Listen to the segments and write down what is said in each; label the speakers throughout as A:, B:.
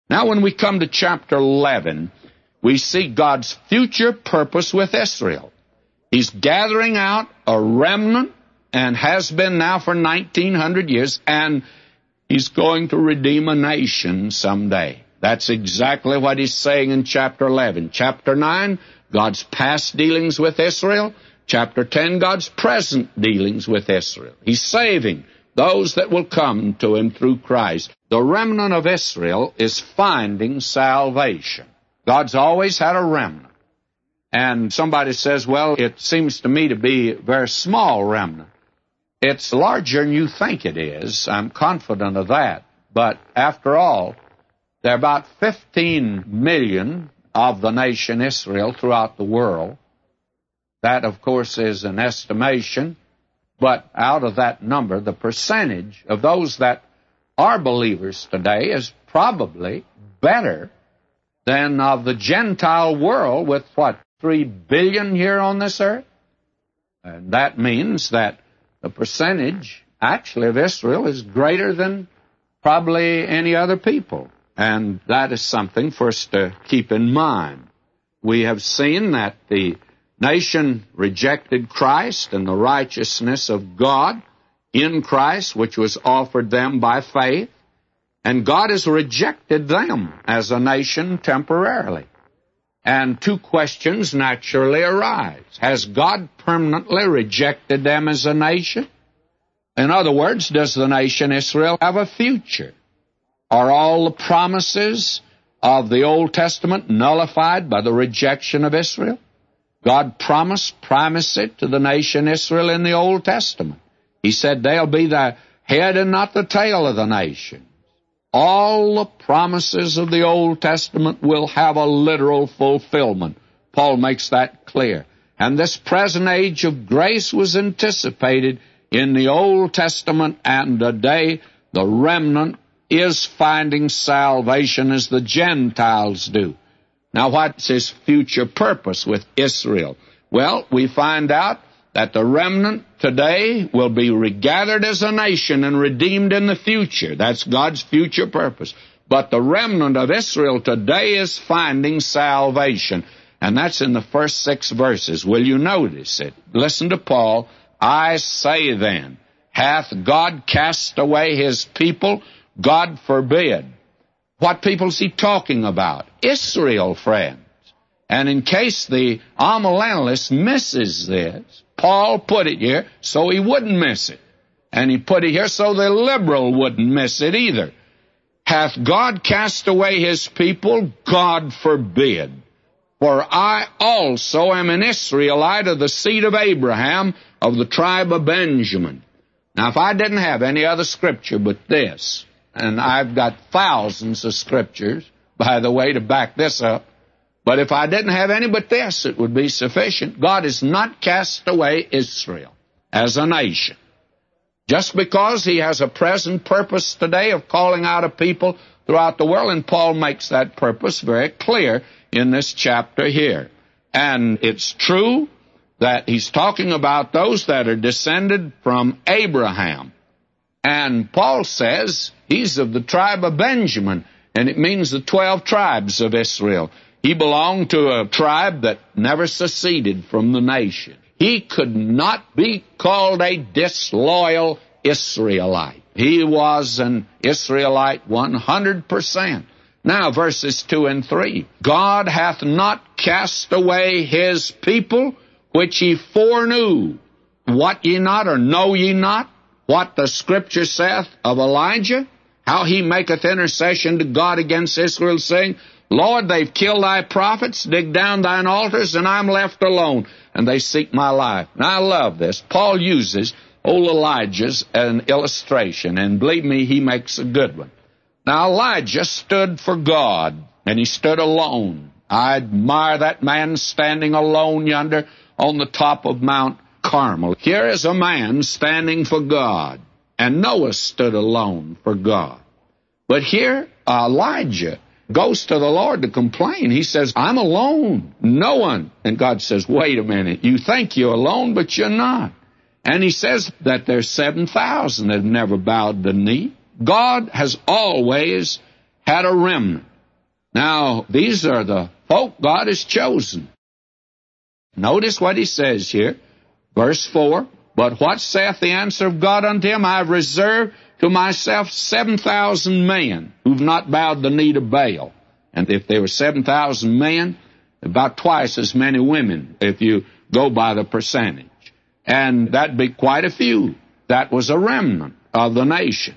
A: Now when we come to chapter 11, we see God's future purpose with Israel. He's gathering out a remnant, and has been now for 1900 years, and He's going to redeem a nation someday. That's exactly what He's saying in chapter 11. Chapter 9, God's past dealings with Israel. Chapter 10, God's present dealings with Israel. He's saving those that will come to Him through Christ. The remnant of Israel is finding salvation. God's always had a remnant. And somebody says, well, it seems to me to be a very small remnant. It's larger than you think it is. I'm confident of that. But after all, there are about 15 million of the nation Israel throughout the world. That, of course, is an estimation. But out of that number, the percentage of those that are believers today is probably better than of the Gentile world with, 3 billion here on this earth? And that means that the percentage, actually, of Israel is greater than probably any other people. And that is something for us to keep in mind. We have seen that the nation rejected Christ and the righteousness of God in Christ, which was offered them by faith, and God has rejected them as a nation temporarily. And two questions naturally arise. Has God permanently rejected them as a nation? In other words, does the nation Israel have a future? Are all the promises of the Old Testament nullified by the rejection of Israel? God promised primacy to the nation Israel in the Old Testament. He said they'll be the head and not the tail of the nation. All the promises of the Old Testament will have a literal fulfillment. Paul makes that clear. And this present age of grace was anticipated in the Old Testament, and today the remnant is finding salvation as the Gentiles do. Now, what's His future purpose with Israel? Well, we find out that the remnant today will be regathered as a nation and redeemed in the future. That's God's future purpose. But the remnant of Israel today is finding salvation. And that's in the first 6 verses. Will you notice it? Listen to Paul. I say then, hath God cast away His people? God forbid. What people is he talking about? Israel, friends. And in case the amillennialist misses this, Paul put it here so he wouldn't miss it. And he put it here so the liberal wouldn't miss it either. Hath God cast away His people? God forbid. For I also am an Israelite of the seed of Abraham, of the tribe of Benjamin. Now, if I didn't have any other scripture but this, and I've got thousands of scriptures, by the way, to back this up, but if I didn't have any but this, it would be sufficient. God has not cast away Israel as a nation. Just because He has a present purpose today of calling out a people throughout the world, and Paul makes that purpose very clear in this chapter here. And it's true that he's talking about those that are descended from Abraham. And Paul says he's of the tribe of Benjamin, and it means the 12 tribes of Israel. He belonged to a tribe that never seceded from the nation. He could not be called a disloyal Israelite. He was an Israelite 100%. Now, verses 2 and 3. God hath not cast away His people, which He foreknew. Wot ye not, or know ye not, what the Scripture saith of Elijah? How he maketh intercession to God against Israel, saying, Lord, they've killed Thy prophets, dig down Thine altars, and I'm left alone, and they seek my life. Now, I love this. Paul uses old Elijah as an illustration, and believe me, he makes a good one. Now, Elijah stood for God, and he stood alone. I admire that man standing alone yonder on the top of Mount Carmel. Here is a man standing for God, and Noah stood alone for God. But here, Elijah goes to the Lord to complain. He says, I'm alone, no one. And God says, wait a minute, you think you're alone, but you're not. And He says that there's 7,000 that have never bowed the knee. God has always had a remnant. Now, these are the folk God has chosen. Notice what he says here, verse 4, "But what saith the answer of God unto him? I have reserved to myself 7,000 men who've not bowed the knee to Baal." And if there were 7,000 men, about twice as many women, if you go by the percentage. And that'd be quite a few. That was a remnant of the nation.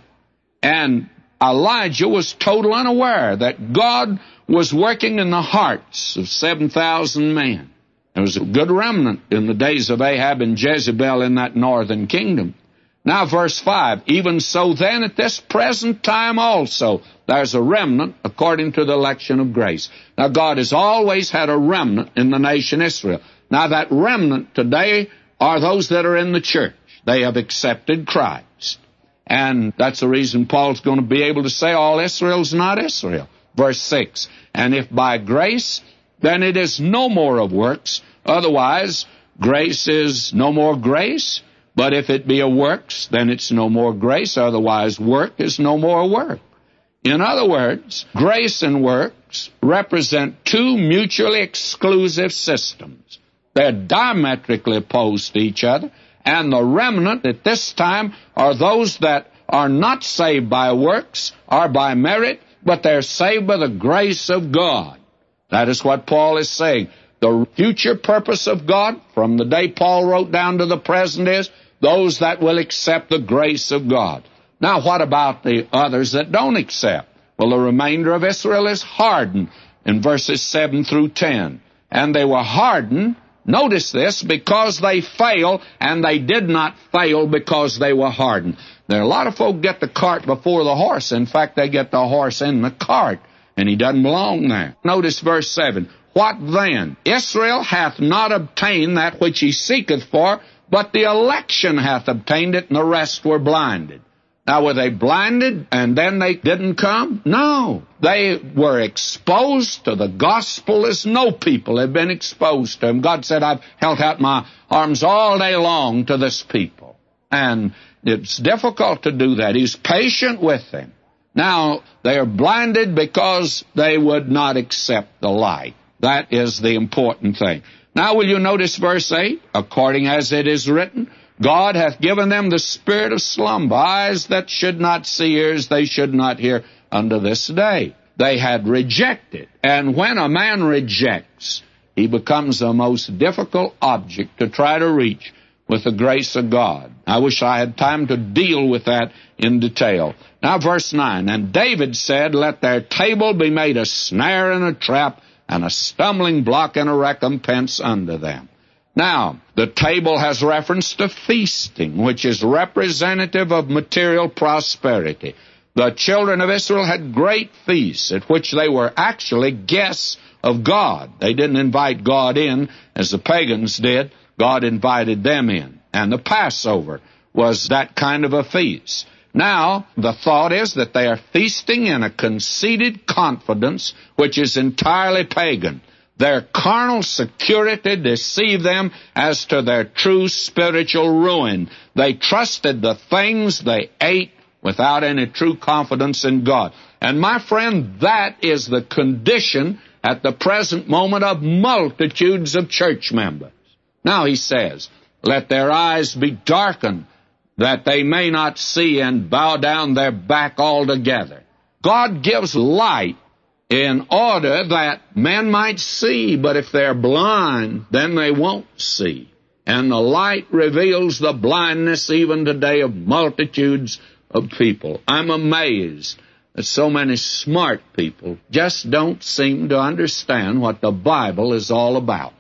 A: And Elijah was totally unaware that God was working in the hearts of 7,000 men. There was a good remnant in the days of Ahab and Jezebel in that northern kingdom. Now, verse 5, "Even so then at this present time also, there's a remnant according to the election of grace." Now, God has always had a remnant in the nation Israel. Now, that remnant today are those that are in the church. They have accepted Christ. And that's the reason Paul's going to be able to say all Israel's not Israel. Verse 6, "And if by grace, then it is no more of works. Otherwise, grace is no more grace. But if it be of works, then it's no more grace. Otherwise, work is no more work." In other words, grace and works represent two mutually exclusive systems. They're diametrically opposed to each other, and the remnant at this time are those that are not saved by works or by merit, but they're saved by the grace of God. That is what Paul is saying. The future purpose of God, from the day Paul wrote down to the present, is those that will accept the grace of God. Now, what about the others that don't accept? Well, the remainder of Israel is hardened in verses 7 through 10. And they were hardened, notice this, because they fail, and they did not fail because they were hardened. There are a lot of folk get the cart before the horse. In fact, they get the horse in the cart, and he doesn't belong there. Notice verse 7. "What then? Israel hath not obtained that which he seeketh for, but the election hath obtained it, and the rest were blinded." Now, were they blinded and then they didn't come? No. They were exposed to the gospel as no people have been exposed to them. God said, "I've held out my arms all day long to this people." And it's difficult to do that. He's patient with them. Now, they are blinded because they would not accept the light. That is the important thing. Now, will you notice verse 8? "According as it is written, God hath given them the spirit of slumber, eyes that should not see, ears they should not hear, unto this day." They had rejected. And when a man rejects, he becomes a most difficult object to try to reach with the grace of God. I wish I had time to deal with that in detail. Now, verse 9, "And David said, Let their table be made a snare and a trap, and a stumbling block and a recompense unto them." Now, the table has reference to feasting, which is representative of material prosperity. The children of Israel had great feasts at which they were actually guests of God. They didn't invite God in as the pagans did. God invited them in. And the Passover was that kind of a feast. Now, the thought is that they are feasting in a conceited confidence which is entirely pagan. Their carnal security deceived them as to their true spiritual ruin. They trusted the things they ate without any true confidence in God. And my friend, that is the condition at the present moment of multitudes of church members. Now he says, "Let their eyes be darkened, that they may not see, and bow down their back altogether." God gives light in order that men might see, but if they're blind, then they won't see. And the light reveals the blindness even today of multitudes of people. I'm amazed that so many smart people just don't seem to understand what the Bible is all about.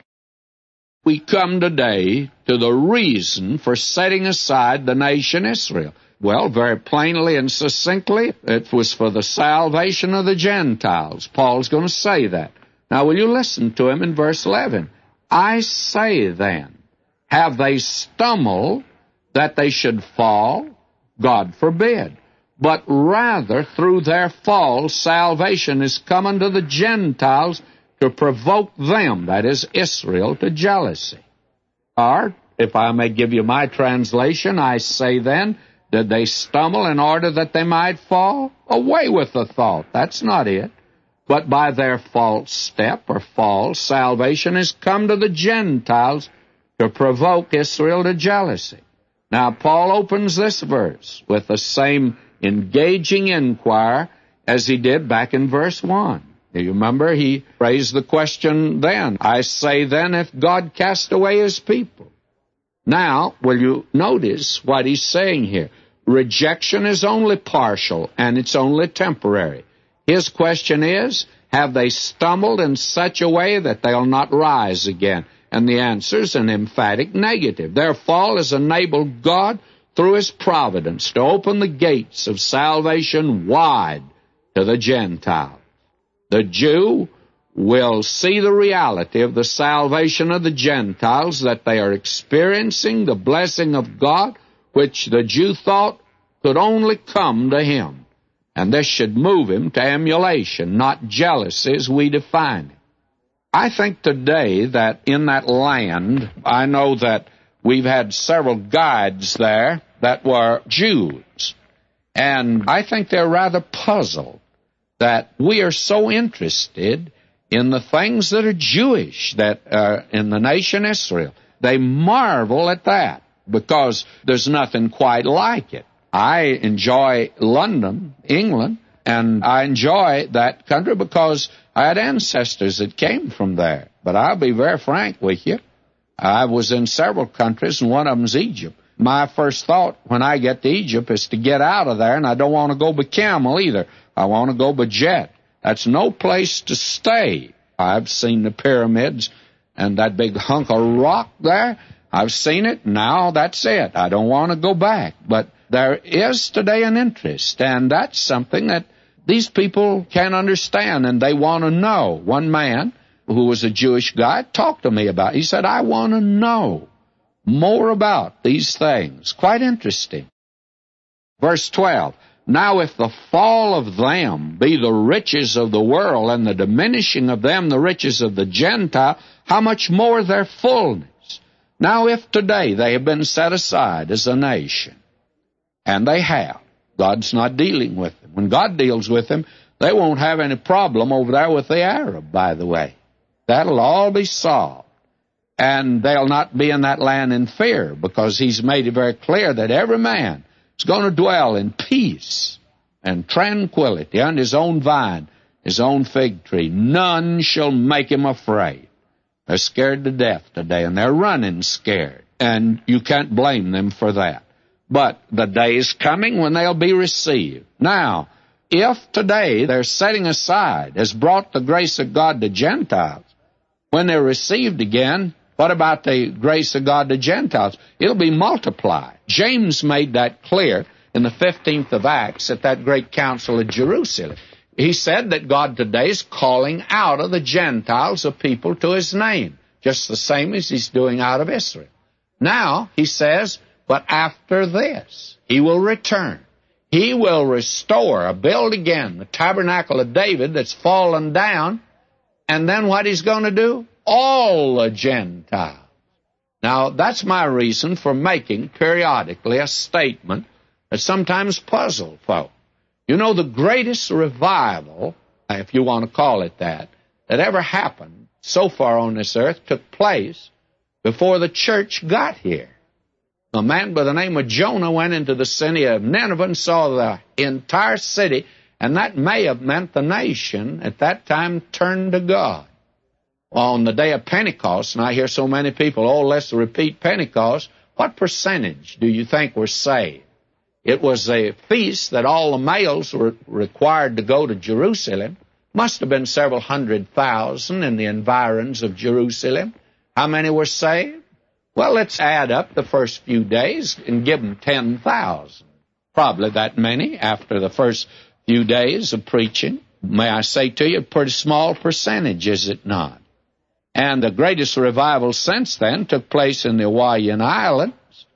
A: We come today to the reason for setting aside the nation Israel. Well, very plainly and succinctly, it was for the salvation of the Gentiles. Paul's going to say that. Now, will you listen to him in verse 11? "I say then, have they stumbled that they should fall? God forbid. But rather through their fall salvation is come unto the Gentiles to provoke them," that is Israel, "to jealousy." Or, if I may give you my translation, "I say then, did they stumble in order that they might fall?" Away with the thought. That's not it. But by their false step or fall, salvation has come to the Gentiles to provoke Israel to jealousy. Now, Paul opens this verse with the same engaging inquiry as he did back in verse 1. Do you remember? He raised the question then. I say then, if God cast away his people. Now, will you notice what he's saying here? Rejection is only partial, and it's only temporary. His question is, have they stumbled in such a way that they'll not rise again? And the answer is an emphatic negative. Their fall has enabled God, through his providence, to open the gates of salvation wide to the Gentiles. The Jew will see the reality of the salvation of the Gentiles, that they are experiencing the blessing of God, which the Jew thought could only come to him. And this should move him to emulation, not jealousy as we define it. I think today that in that land, I know that we've had several guides there that were Jews. And I think they're rather puzzled that we are so interested in the things that are Jewish, that are in the nation Israel. They marvel at that because there's nothing quite like it. I enjoy London, England, and I enjoy that country because I had ancestors that came from there. But I'll be very frank with you. I was in several countries, and one of them's Egypt. My first thought when I get to Egypt is to get out of there, and I don't want to go by camel either. I want to go by jet. That's no place to stay. I've seen the pyramids and that big hunk of rock there. I've seen it. Now that's it. I don't want to go back. But there is today an interest, and that's something that these people can't understand, and they want to know. One man who was a Jewish guy talked to me about it. He said, I want to know more about these things. Quite interesting. Verse 12, now if the fall of them be the riches of the world, and the diminishing of them the riches of the Gentile, how much more their fullness? Now if today they have been set aside as a nation, and they have, God's not dealing with them. When God deals with them, they won't have any problem over there with the Arab, by the way. That'll all be solved. And they'll not be in that land in fear, because he's made it very clear that every man is going to dwell in peace and tranquility under his own vine, his own fig tree. None shall make him afraid. They're scared to death today, and they're running scared. And you can't blame them for that. But the day is coming when they'll be received. Now, if today their setting aside has brought the grace of God to Gentiles, when they're received again, what about the grace of God to Gentiles? It'll be multiplied. James made that clear in the 15th of Acts at that great council at Jerusalem. He said that God today is calling out of the Gentiles a people to his name, just the same as he's doing out of Israel. Now, he says, but after this, he will return. He will restore or build again the tabernacle of David that's fallen down. And then what he's going to do? All the Gentiles. Now, that's my reason for making periodically a statement that sometimes puzzles folk. You know, the greatest revival, if you want to call it that ever happened so far on this earth took place before the church got here. A man by the name of Jonah went into the city of Nineveh and saw the entire city, and that may have meant the nation at that time turned to God. On the day of Pentecost, and I hear so many people, oh, let's repeat Pentecost, what percentage do you think were saved? It was a feast that all the males were required to go to Jerusalem. Must have been several 100,000 in the environs of Jerusalem. How many were saved? Well, let's add up the first few days and give them 10,000. Probably that many after the first few days of preaching. May I say to you, a pretty small percentage, is it not? And the greatest revival since then took place in the Hawaiian Islands.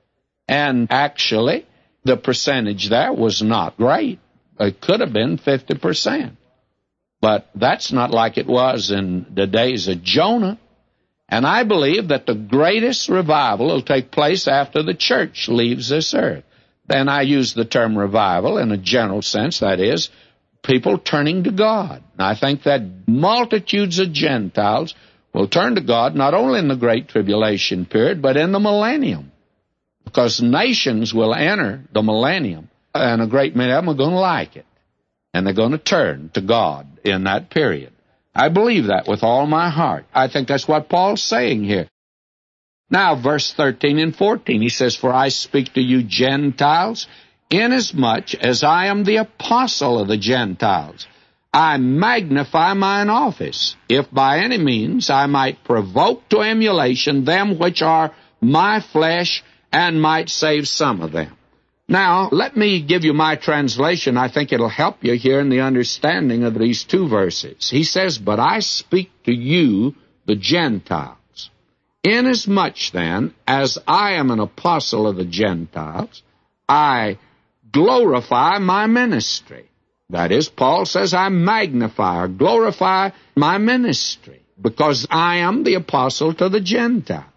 A: And actually, the percentage there was not great. It could have been 50%. But that's not like it was in the days of Jonah. And I believe that the greatest revival will take place after the church leaves this earth. Then I use the term revival in a general sense, that is, people turning to God. And I think that multitudes of Gentiles will turn to God not only in the Great Tribulation period, but in the millennium. Because nations will enter the millennium, and a great many of them are going to like it. And they're going to turn to God in that period. I believe that with all my heart. I think that's what Paul's saying here. Now, verse 13 and 14, he says, "For I speak to you Gentiles, inasmuch as I am the apostle of the Gentiles. I magnify mine office, if by any means I might provoke to emulation them which are my flesh, and might save some of them." Now, let me give you my translation. I think it'll help you here in the understanding of these two verses. He says, "But I speak to you, the Gentiles. Inasmuch then as I am an apostle of the Gentiles, I glorify my ministry." That is, Paul says, I magnify or glorify my ministry, because I am the apostle to the Gentiles.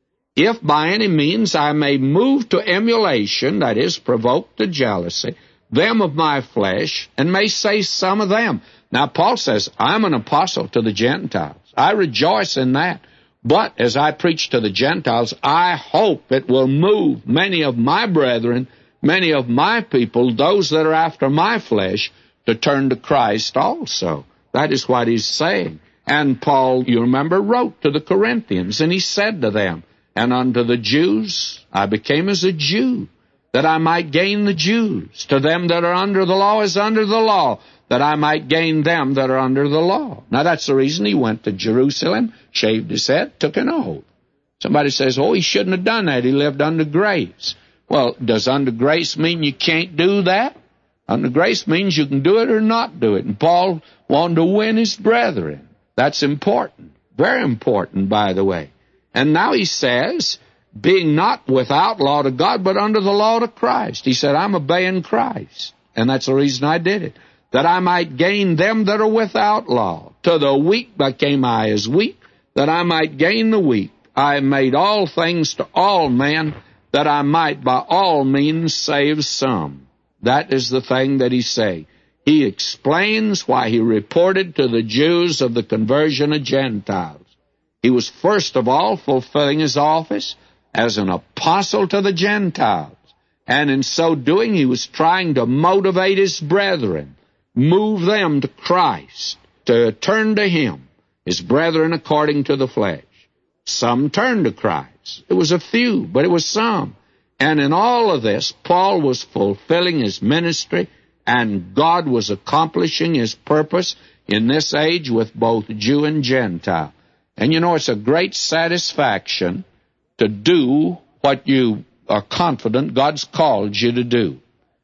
A: "If by any means I may move to emulation," that is, provoke to jealousy, "them of my flesh, and may save some of them." Now, Paul says, I'm an apostle to the Gentiles. I rejoice in that. But as I preach to the Gentiles, I hope it will move many of my brethren, many of my people, those that are after my flesh, to turn to Christ also. That is what he's saying. And Paul, you remember, wrote to the Corinthians, and he said to them, "And unto the Jews I became as a Jew, that I might gain the Jews. To them that are under the law as under the law, that I might gain them that are under the law." Now that's the reason he went to Jerusalem, shaved his head, took an oath. Somebody says, "Oh, he shouldn't have done that. He lived under grace." Well, does under grace mean you can't do that? Under grace means you can do it or not do it. And Paul wanted to win his brethren. That's important. Very important, by the way. And now he says, being not without law to God, but under the law to Christ. He said, I'm obeying Christ. And that's the reason I did it. That I might gain them that are without law. To the weak became I as weak, that I might gain the weak. I made all things to all men, that I might by all means save some. That is the thing that he's saying. He explains why he reported to the Jews of the conversion of Gentiles. He was first of all fulfilling his office as an apostle to the Gentiles. And in so doing, he was trying to motivate his brethren, move them to Christ, to turn to him, his brethren according to the flesh. Some turned to Christ. It was a few, but it was some. And in all of this, Paul was fulfilling his ministry, and God was accomplishing his purpose in this age with both Jew and Gentile. And you know, it's a great satisfaction to do what you are confident God's called you to do.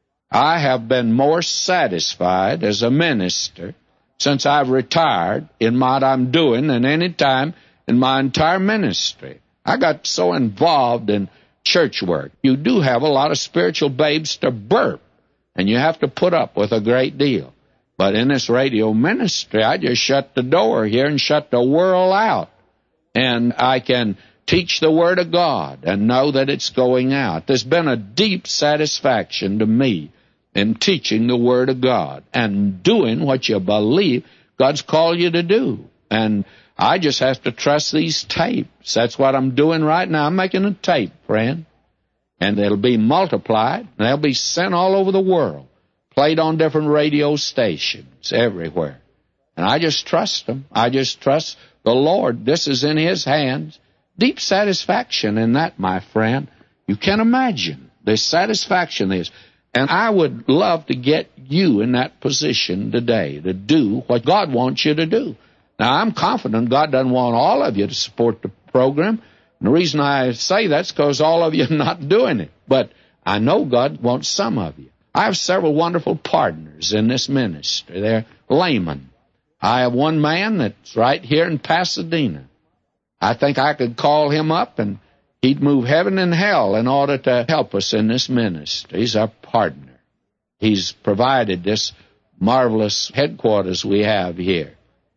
A: I have been more satisfied as a minister since I've retired in what I'm doing than any time in my entire ministry. I got so involved in church work. You do have a lot of spiritual babes to burp, and you have to put up with a great deal. But in this radio ministry, I just shut the door here and shut the world out. And I can teach the Word of God and know that it's going out. There's been a deep satisfaction to me in teaching the Word of God and doing what you believe God's called you to do. And I just have to trust these tapes. That's what I'm doing right now. I'm making a tape, friend. And it'll be multiplied, and they'll be sent all over the world, played on different radio stations everywhere. And I just trust them. I just trust the Lord. This is in His hands. Deep satisfaction in that, my friend. You can't imagine the satisfaction is. And I would love to get you in that position today to do what God wants you to do. Now, I'm confident God doesn't want all of you to support the program. And the reason I say that's because all of you are not doing it. But I know God wants some of you. I have several wonderful partners in this ministry. They're laymen. I have one man that's right here in Pasadena. I think I could call him up and he'd move heaven and hell in order to help us in this ministry. He's our partner. He's provided this marvelous headquarters we have here.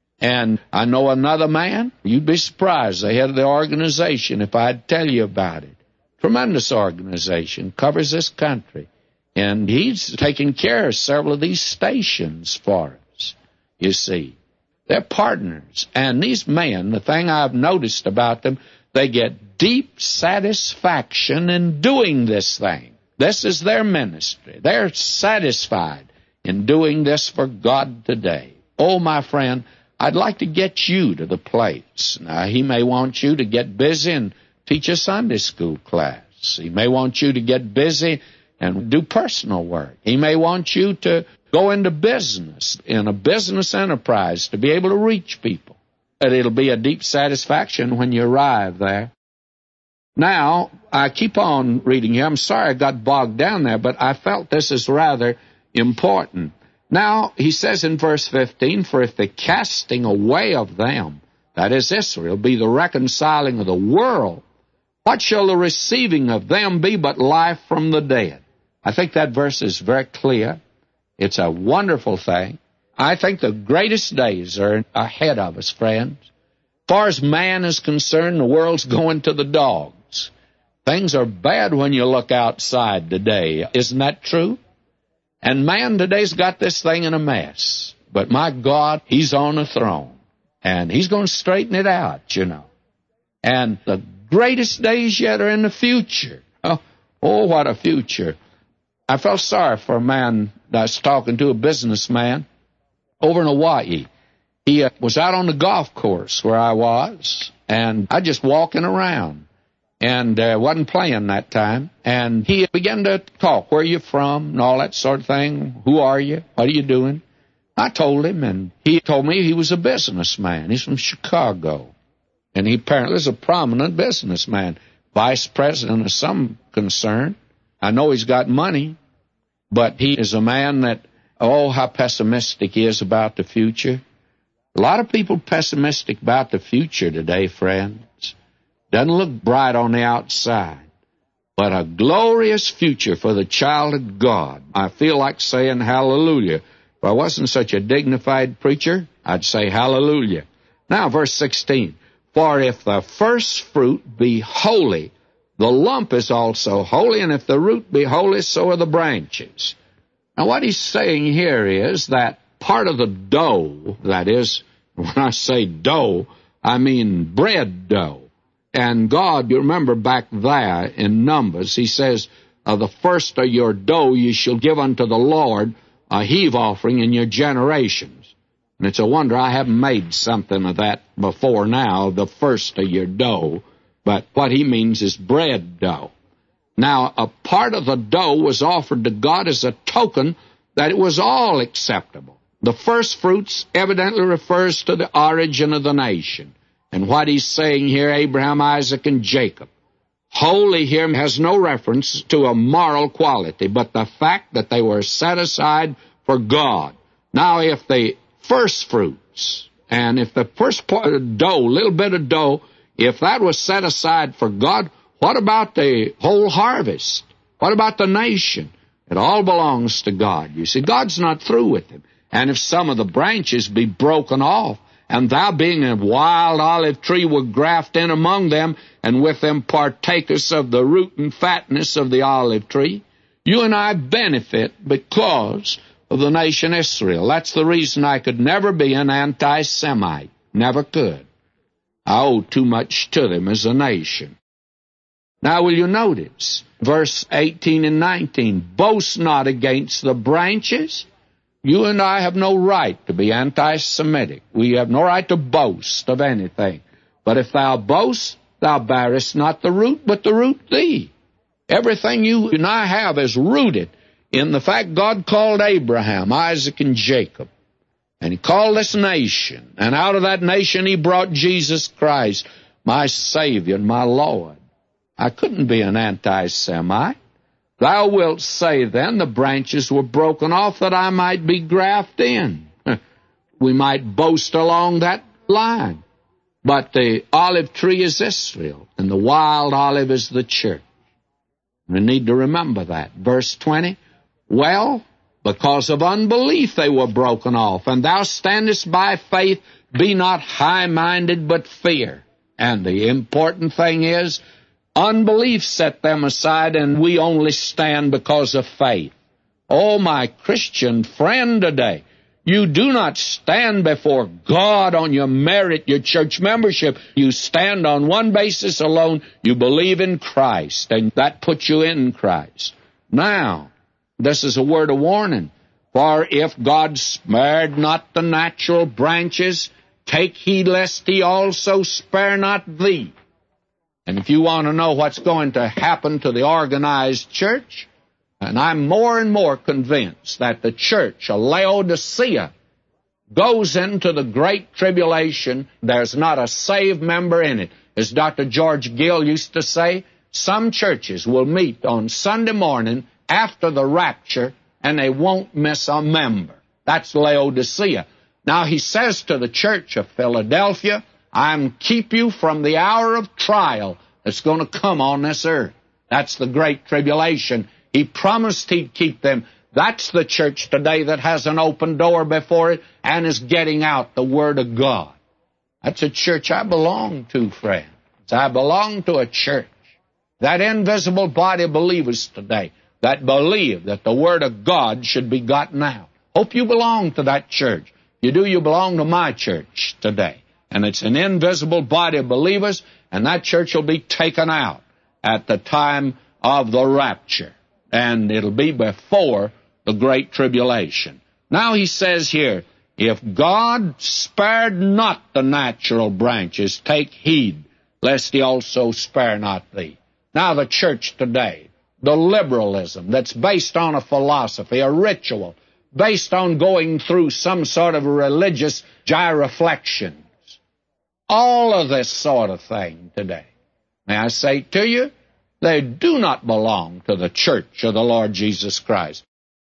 A: And I know another man, you'd be surprised, the head of the organization, if I'd tell you about it. Tremendous organization, covers this country. And he's taking care of several of these stations for us, you see. They're partners. And these men, the thing I've noticed about them, they get deep satisfaction in doing this thing. This is their ministry. They're satisfied in doing this for God today. Oh, my friend, I'd like to get you to the place. Now, he may want you to get busy and teach a Sunday school class. He may want you to get busy and do personal work. He may want you to go into business, in a business enterprise, to be able to reach people. And it'll be a deep satisfaction when you arrive there. Now, I keep on reading here. I'm sorry I got bogged down there, but I felt this is rather important. Now, he says in verse 15, for if the casting away of them, that is Israel, be the reconciling of the world, what shall the receiving of them be but life from the dead? I think that verse is very clear. It's a wonderful thing. I think the greatest days are ahead of us, friends. As far as man is concerned, the world's going to the dogs. Things are bad when you look outside today. Isn't that true? And man today's got this thing in a mess. But my God, he's on the throne. And he's going to straighten it out, you know. And the greatest days yet are in the future. Oh, what a future. I felt sorry for a man that I was talking to, a businessman, over in Hawaii. He was out on the golf course where I was, and I just walking around, and wasn't playing that time. And he began to talk, where are you from, and all that sort of thing. Who are you? What are you doing? I told him, and he told me he was a businessman. He's from Chicago, and he apparently is a prominent businessman, vice president of some concern. I know he's got money, but he is a man that, oh, how pessimistic he is about the future. A lot of people pessimistic about the future today, friends. Doesn't look bright on the outside, but a glorious future for the child of God. I feel like saying hallelujah. If I wasn't such a dignified preacher, I'd say hallelujah. Now, verse 16, for if the first fruit be holy, the lump is also holy, and if the root be holy, so are the branches. Now, what he's saying here is that part of the dough, that is, when I say dough, I mean bread dough. And God, you remember back there in Numbers, he says, the first of your dough you shall give unto the Lord a heave offering in your generations. And it's a wonder I haven't made something of that before now, the first of your dough. But what he means is bread dough. Now, a part of the dough was offered to God as a token that it was all acceptable. The first fruits evidently refers to the origin of the nation. And what he's saying here, Abraham, Isaac, and Jacob. Holy here has no reference to a moral quality, but the fact that they were set aside for God. Now, if the first fruits, and if the first part of dough, little bit of dough, if that was set aside for God, what about the whole harvest? What about the nation? It all belongs to God. You see, God's not through with him. And if some of the branches be broken off, and thou being a wild olive tree would graft in among them, and with them partakers of the root and fatness of the olive tree, you and I benefit because of the nation Israel. That's the reason I could never be an anti-Semite. Never could. I owe too much to them as a nation. Now, will you notice, verse 18 and 19, boast not against the branches. You and I have no right to be anti-Semitic. We have no right to boast of anything. But if thou boast, thou bearest not the root, but the root thee. Everything you and I have is rooted in the fact God called Abraham, Isaac, and Jacob. And he called this nation. And out of that nation he brought Jesus Christ, my Savior and my Lord. I couldn't be an anti-Semite. Thou wilt say then, the branches were broken off that I might be grafted in. We might boast along that line. But the olive tree is Israel, and the wild olive is the church. We need to remember that. Verse 20, well, because of unbelief they were broken off, and thou standest by faith, be not high-minded, but fear. And the important thing is, unbelief set them aside, and we only stand because of faith. Oh, my Christian friend today, you do not stand before God on your merit, your church membership. You stand on one basis alone. You believe in Christ, and that puts you in Christ. Now, this is a word of warning. For if God spared not the natural branches, take heed lest he also spare not thee. And if you want to know what's going to happen to the organized church, and I'm more and more convinced that the church of Laodicea goes into the Great Tribulation, there's not a saved member in it. As Dr. George Gill used to say, some churches will meet on Sunday morning after the rapture, and they won't miss a member. That's Laodicea. Now he says to the church of Philadelphia, I'm keep you from the hour of trial that's going to come on this earth. That's the Great Tribulation. He promised he'd keep them. That's the church today that has an open door before it and is getting out the Word of God. That's a church I belong to, friends. I belong to a church, that invisible body of believers today that believe that the Word of God should be gotten out. Hope you belong to that church. You do, you belong to my church today. And it's an invisible body of believers, and that church will be taken out at the time of the rapture. And it'll be before the Great Tribulation. Now he says here, if God spared not the natural branches, take heed, lest he also spare not thee. Now the church today, the liberalism that's based on a philosophy, a ritual, based on going through some sort of religious gyroflections, all of this sort of thing today, may I say to you, they do not belong to the church of the Lord Jesus Christ.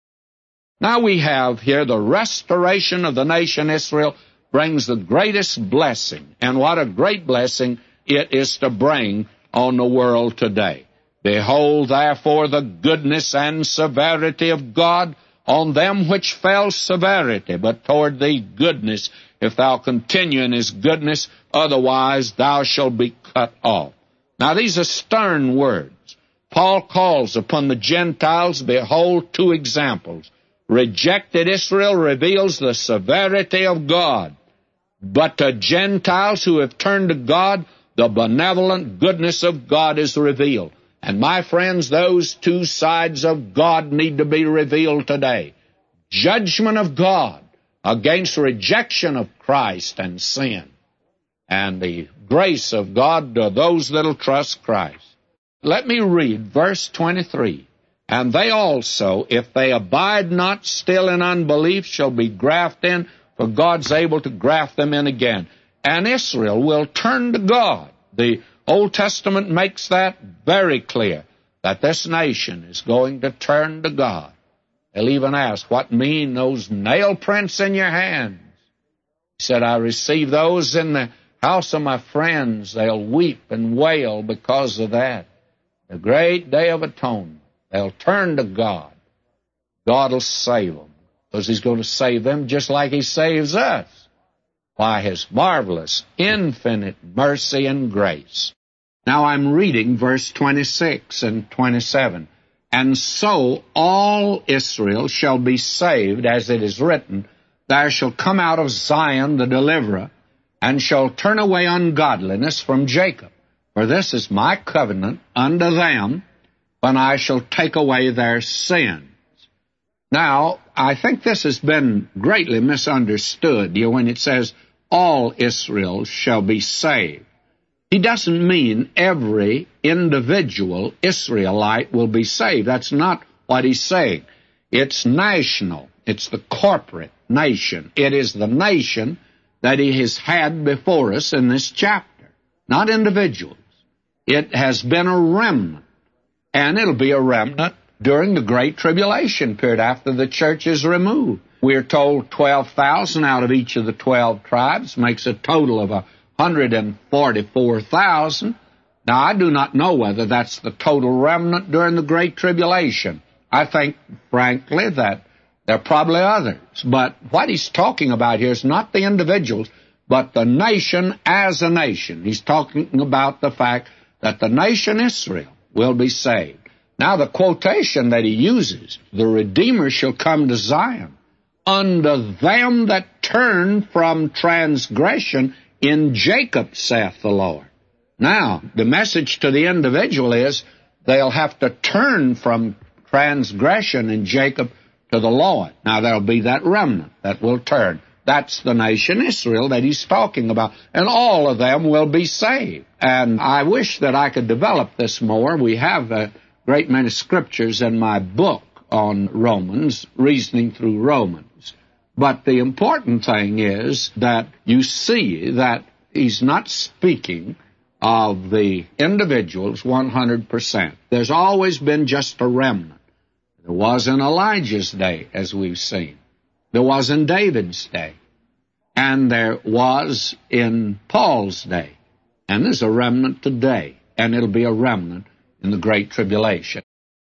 A: Now we have here the restoration of the nation Israel brings the greatest blessing. And what a great blessing it is to bring on the world today. Behold, therefore, the goodness and severity of God on them which fell severity, but toward thee goodness, if thou continue in his goodness, otherwise thou shalt be cut off. Now these are stern words. Paul calls upon the Gentiles, behold, two examples. Rejected Israel reveals the severity of God. But to Gentiles who have turned to God, the benevolent goodness of God is revealed. And my friends, those two sides of God need to be revealed today. Judgment of God against rejection of Christ and sin, and the grace of God to those that will trust Christ. Let me read verse 23. And they also, if they abide not still in unbelief, shall be grafted in, for God's able to graft them in again. And Israel will turn to God. The Old Testament makes that very clear, that this nation is going to turn to God. They'll even ask, what mean those nail prints in your hands? He said, I receive those in the house of my friends. They'll weep and wail because of that. The great day of atonement. They'll turn to God. God will save them, because he's going to save them just like he saves us, by his marvelous, infinite mercy and grace. Now I'm reading verse 26 and 27. And so all Israel shall be saved, as it is written, there shall come out of Zion the deliverer, and shall turn away ungodliness from Jacob. For this is my covenant unto them, when I shall take away their sins. Now, I think this has been greatly misunderstood when it says, all Israel shall be saved. He doesn't mean every individual Israelite will be saved. That's not what he's saying. It's national. It's the corporate nation. It is the nation that he has had before us in this chapter, not individuals. It has been a remnant. And it'll be a remnant during the Great Tribulation period after the church is removed. We're told 12,000 out of each of the 12 tribes makes a total of 144,000. Now, I do not know whether that's the total remnant during the Great Tribulation. I think, frankly, that there are probably others. But what he's talking about here is not the individuals, but the nation as a nation. He's talking about the fact that the nation Israel will be saved. Now the quotation that he uses, the Redeemer shall come to Zion, unto them that turn from transgression in Jacob, saith the Lord. Now, the message to the individual is they'll have to turn from transgression in Jacob to the Lord. Now, there'll be that remnant that will turn. That's the nation Israel that he's talking about. And all of them will be saved. And I wish that I could develop this more. We have a great many scriptures in my book on Romans, Reasoning Through Romans. But the important thing is that you see that he's not speaking of the individuals 100%. There's always been just a remnant. There was in Elijah's day, as we've seen. There was in David's day. And there was in Paul's day. And there's a remnant today. And it'll be a remnant in the Great Tribulation.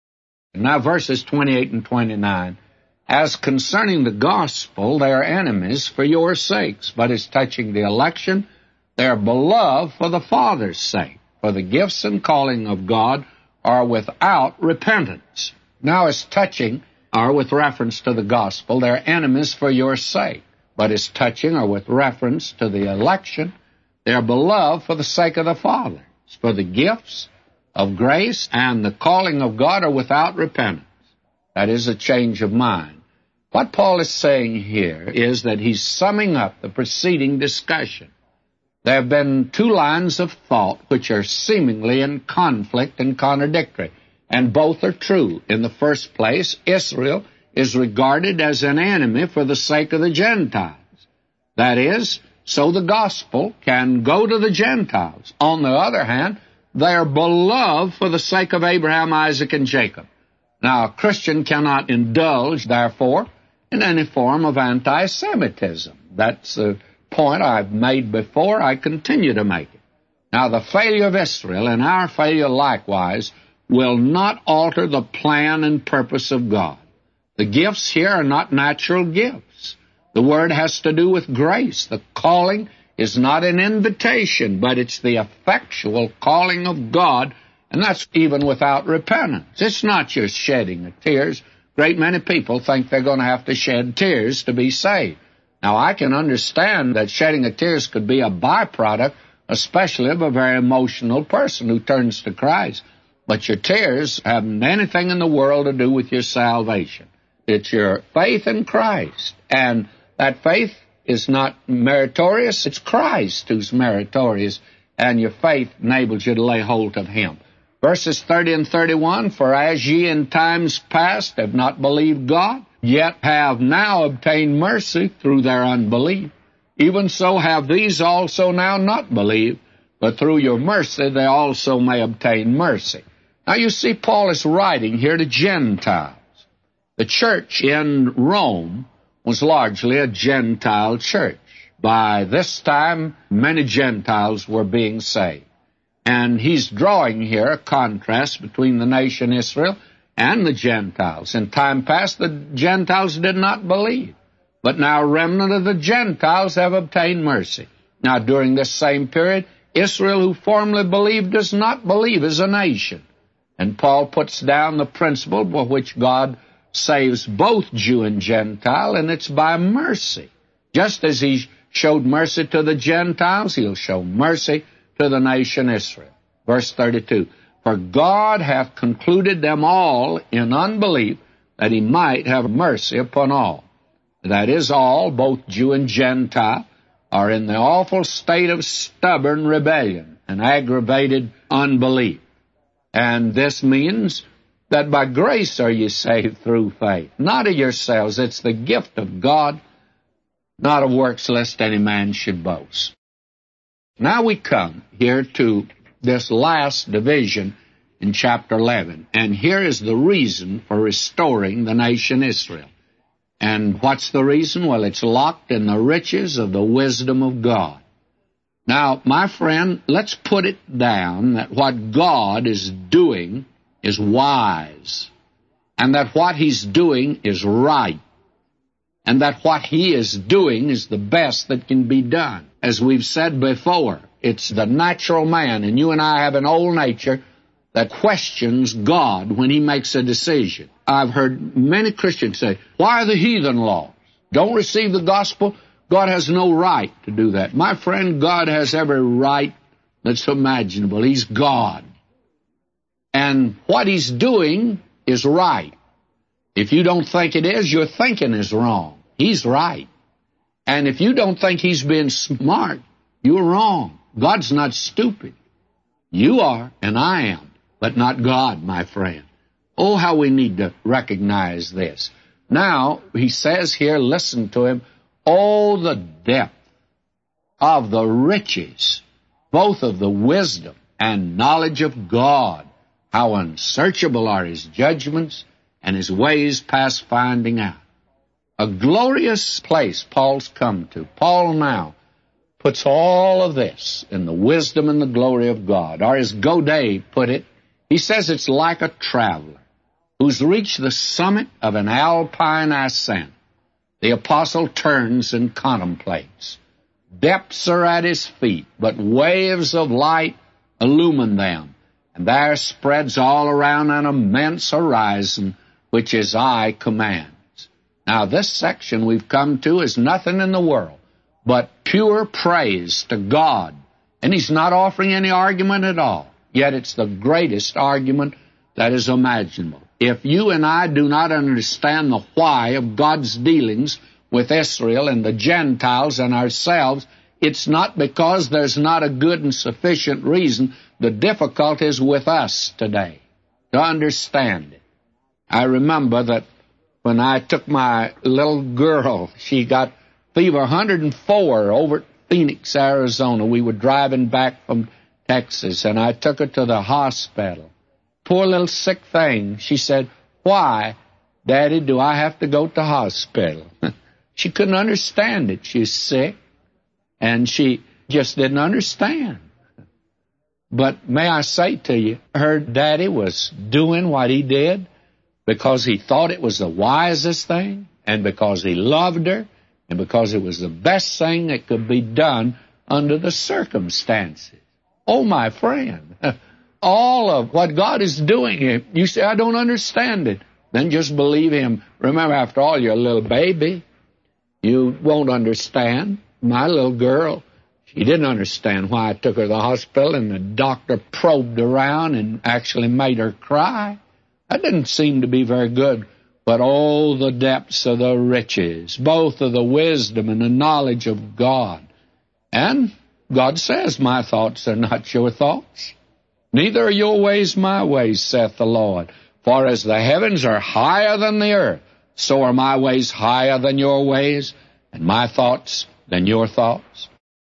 A: Now, verses 28 and 29. As concerning the gospel, they are enemies for your sakes. But as touching the election, they are beloved for the Father's sake. For the gifts and calling of God are without repentance. Now, as touching are with reference to the gospel, they are enemies for your sake. But as touching are with reference to the election, they are beloved for the sake of the Father. For the gifts of grace and the calling of God are without repentance. That is a change of mind. What Paul is saying here is that he's summing up the preceding discussion. There have been two lines of thought which are seemingly in conflict and contradictory, and both are true. In the first place, Israel is regarded as an enemy for the sake of the Gentiles. That is, so the gospel can go to the Gentiles. On the other hand, they are beloved for the sake of Abraham, Isaac, and Jacob. Now, a Christian cannot indulge, therefore, in any form of anti-Semitism. That's a point I've made before. I continue to make it. Now, the failure of Israel and our failure likewise will not alter the plan and purpose of God. The gifts here are not natural gifts. The word has to do with grace. The calling is not an invitation, but it's the effectual calling of God, and that's even without repentance. It's not just shedding of tears. Great many people think they're going to have to shed tears to be saved. Now, I can understand that shedding of tears could be a byproduct, especially of a very emotional person who turns to Christ. But your tears haven't anything in the world to do with your salvation. It's your faith in Christ. And that faith is not meritorious. It's Christ who's meritorious. And your faith enables you to lay hold of Him. Verses 30 and 31, For as ye in times past have not believed God, yet have now obtained mercy through their unbelief, even so have these also now not believed, but through your mercy they also may obtain mercy. Now you see, Paul is writing here to Gentiles. The church in Rome was largely a Gentile church. By this time, many Gentiles were being saved. And he's drawing here a contrast between the nation Israel and the Gentiles. In time past, the Gentiles did not believe. But now a remnant of the Gentiles have obtained mercy. Now, during this same period, Israel, who formerly believed, does not believe as a nation. And Paul puts down the principle by which God saves both Jew and Gentile, and it's by mercy. Just as he showed mercy to the Gentiles, he'll show mercy to the nation Israel. Verse 32, For God hath concluded them all in unbelief, that he might have mercy upon all. That is, all, both Jew and Gentile, are in the awful state of stubborn rebellion and aggravated unbelief. And this means that by grace are ye saved through faith, not of yourselves. It's the gift of God, not of works, lest any man should boast. Now we come here to this last division in chapter 11, and here is the reason for restoring the nation Israel. And what's the reason? Well, it's locked in the riches of the wisdom of God. Now, my friend, let's put it down that what God is doing is wise, and that what He's doing is right, and that what He is doing is the best that can be done. As we've said before, it's the natural man, and you and I have an old nature that questions God when he makes a decision. I've heard many Christians say, why are the heathen laws? Don't receive the gospel? God has no right to do that. My friend, God has every right that's imaginable. He's God. And what he's doing is right. If you don't think it is, your thinking is wrong. He's right. And if you don't think he's being smart, you're wrong. God's not stupid. You are, and I am, but not God, my friend. Oh, how we need to recognize this. Now, he says here, listen to him, oh, the depth of the riches, both of the wisdom and knowledge of God. How unsearchable are his judgments and his ways past finding out. A glorious place Paul's come to. Paul now puts all of this in the wisdom and the glory of God. Or as Godet put it, he says it's like a traveler who's reached the summit of an alpine ascent. The apostle turns and contemplates. Depths are at his feet, but waves of light illumine them. And there spreads all around an immense horizon, which his eye commands. Now, this section we've come to is nothing in the world but pure praise to God. And he's not offering any argument at all. Yet it's the greatest argument that is imaginable. If you and I do not understand the why of God's dealings with Israel and the Gentiles and ourselves, it's not because there's not a good and sufficient reason. The difficulty is with us today to understand it. I remember that when I took my little girl, she got fever 104 over at Phoenix, Arizona. We were driving back from Texas, and I took her to the hospital. Poor little sick thing. She said, why, Daddy, do I have to go to hospital? She couldn't understand it. She's sick, and she just didn't understand. But may I say to you, her daddy was doing what he did because he thought it was the wisest thing, and because he loved her, and because it was the best thing that could be done under the circumstances. Oh, my friend, all of what God is doing here, you say, I don't understand it. Then just believe him. Remember, after all, you're a little baby. You won't understand. My little girl, she didn't understand why I took her to the hospital, and the doctor probed around and actually made her cry. That didn't seem to be very good. But oh, the depths of the riches, both of the wisdom and the knowledge of God. And God says, my thoughts are not your thoughts, neither are your ways my ways, saith the Lord. For as the heavens are higher than the earth, so are my ways higher than your ways, and my thoughts than your thoughts.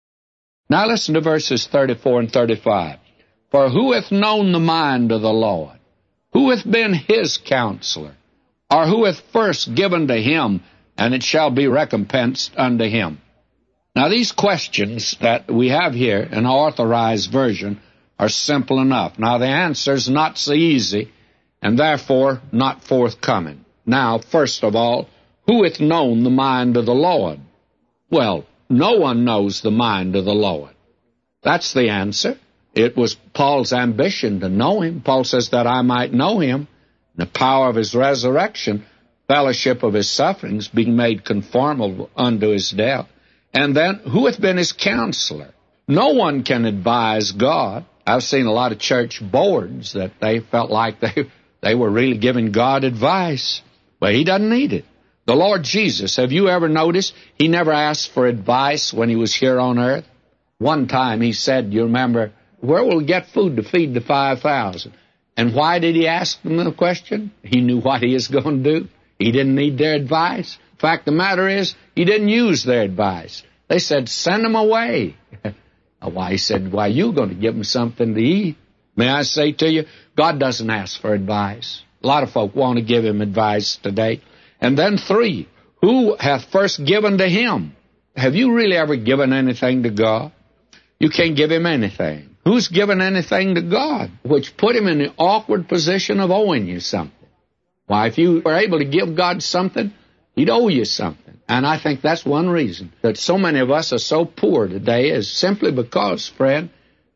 A: Now listen to verses 34 and 35. For who hath known the mind of the Lord? Who hath been his counselor? Or who hath first given to him, and it shall be recompensed unto him? Now these questions that we have here in our Authorized Version are simple enough. Now the answer's not so easy, and therefore not forthcoming. Now, first of all, who hath known the mind of the Lord? Well, no one knows the mind of the Lord. That's the answer. It was Paul's ambition to know him. Paul says that I might know him, the power of his resurrection, fellowship of his sufferings, being made conformable unto his death. And then, who hath been his counselor? No one can advise God. I've seen a lot of church boards that they felt like they were really giving God advice. But he doesn't need it. The Lord Jesus, have you ever noticed, he never asked for advice when he was here on earth? One time he said, you remember, where will we get food to feed the 5,000? And why did he ask them the question? He knew what he was going to do. He didn't need their advice. The fact of the matter is, he didn't use their advice. They said, send them away. Why, he said, why, you going to give them something to eat? May I say to you, God doesn't ask for advice. A lot of folk want to give him advice today. And then 3, who hath first given to him? Have you really ever given anything to God? You can't give him anything. Who's given anything to God? Which put him in the awkward position of owing you something. Why, if you were able to give God something, he'd owe you something. And I think that's one reason that so many of us are so poor today is simply because, friend,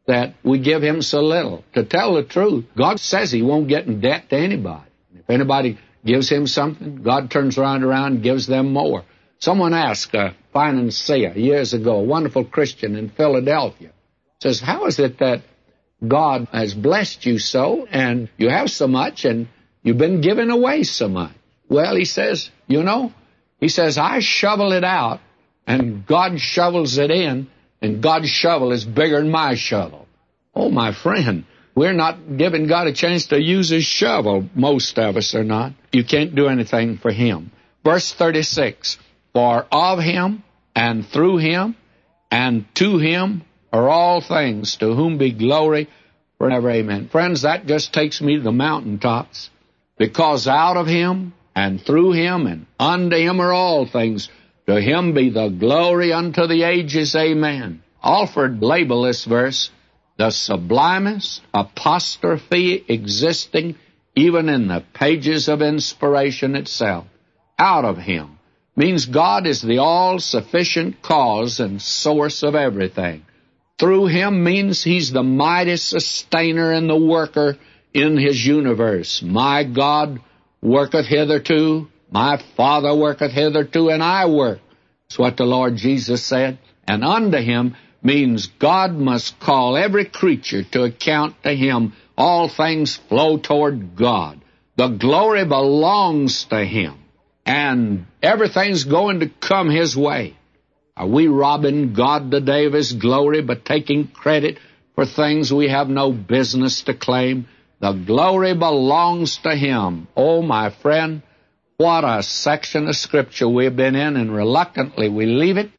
A: that we give him so little. To tell the truth, God says he won't get in debt to anybody. If anybody gives him something, God turns around and gives them more. Someone asked a financier years ago, a wonderful Christian in Philadelphia, says, how is it that God has blessed you so, and you have so much, and you've been giving away so much? Well, he says, I shovel it out, and God shovels it in, and God's shovel is bigger than my shovel. Oh, my friend, we're not giving God a chance to use his shovel. Most of us are not. You can't do anything for him. Verse 36, for of him, and through him, and to him are all things, to whom be glory forever. Amen. Friends, that just takes me to the mountaintops, because out of him, and through him, and unto him are all things. To him be the glory unto the ages. Amen. Alford labeled this verse the sublimest apostrophe existing even in the pages of inspiration itself. Out of him means God is the all-sufficient cause and source of everything. Through him means he's the mighty sustainer and the worker in his universe. My God worketh hitherto, my Father worketh hitherto, and I work. That's what the Lord Jesus said. And unto him means God must call every creature to account to him. All things flow toward God. The glory belongs to him, and everything's going to come his way. Are we robbing God today of his glory by taking credit for things we have no business to claim? The glory belongs to him. Oh, my friend, what a section of Scripture we've been in, and reluctantly we leave it